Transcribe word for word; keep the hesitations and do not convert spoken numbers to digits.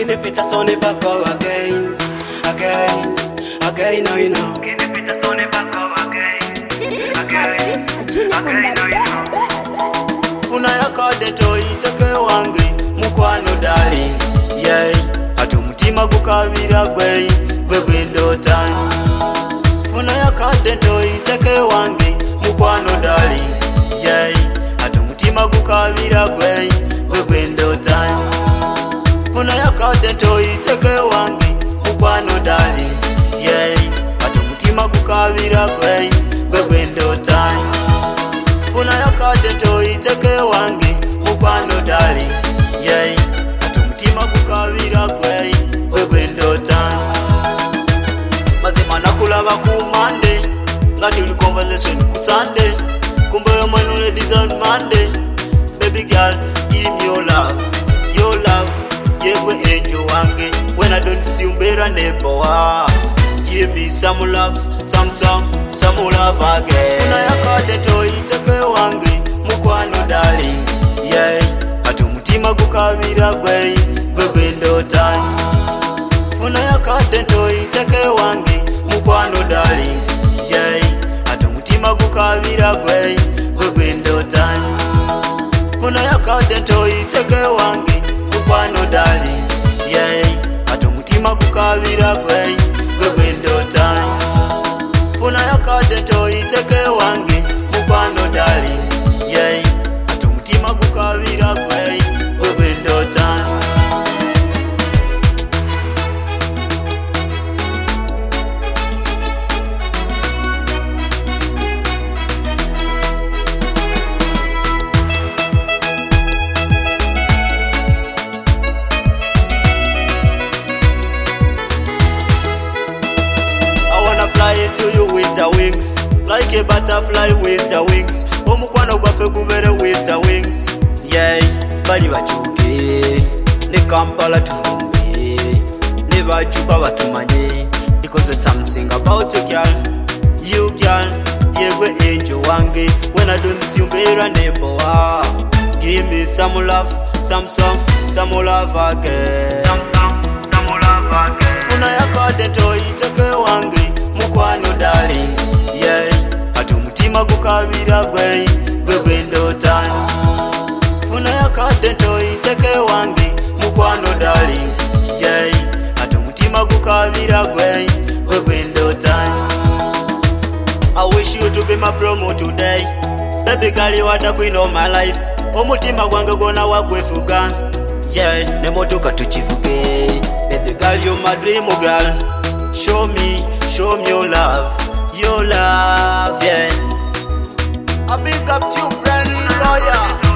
Can you put us on the back again, again, again, now you know. Can you put us on the back again, again, again, now you know. Unayakade toy take wange mukwano dali, yeah. Atu mutima gukabira gwe gwe gwendota. Unayakade toy take wange mukwano dali, yeah. Atu mutima gukabira gwe gwe gwendota. Unayakade toy take wange mukwano dali, yeah. Atu mutima gukabira gwe gwe gwendota. Unayakade toy take wange mukwano dali, yeah. Atu mutima gukabira gwe gwe gwendota. Mazima nakulaba ku Monday nga tuli conversation ku Sunday. Kumbe yo mwenu ladies on Monday. Baby girl, give me your love, your love, yewe angel wange. When I don't see you better neighbor, give me some love, some some, some love again. Unayakade toy take wange mukwano dali, yeah. Atu mutima gukabira gwe gwe gwendota. Unayakade toy take wange mukwano dali, yeah. Atu mutima gukabira gwe gwe gwendota. Unayakade toy take wange mukwano dali, yeah. Atu mutima gukabira gwe gwe gwendota. Unayakade toy take wange mukwano dali, yeah. Atu mutima gukabira gwe gwe gwendota. Fly to you with the wings, like a butterfly with the wings. Omukwano gwafe gubere with the wings, yeah. Bali bachuke ne Kampala tulumye, ne bachupa batumanye, because it's something about you girl, you girl, yewe angel wange. When I don't see you better neighbor, give me some love, some some, some love again, some some, some love again. Unayakade toy take wange mukwano dali, yeah. Atu mutima gukabira gwe gwe gwendota. Unayakade toy take wange mukwano dali, yeah. Atu mutima gukabira gwe gwe gwendota. I wish you to be my promo today, baby girl, you are the queen of my life. Omutima gwange gona wagwefuga, yeah. Nemotoka tuchifuke, baby girl, you my dream girl. Show me, show me your love, your love, yeah. I big up to you, friend, lawyer.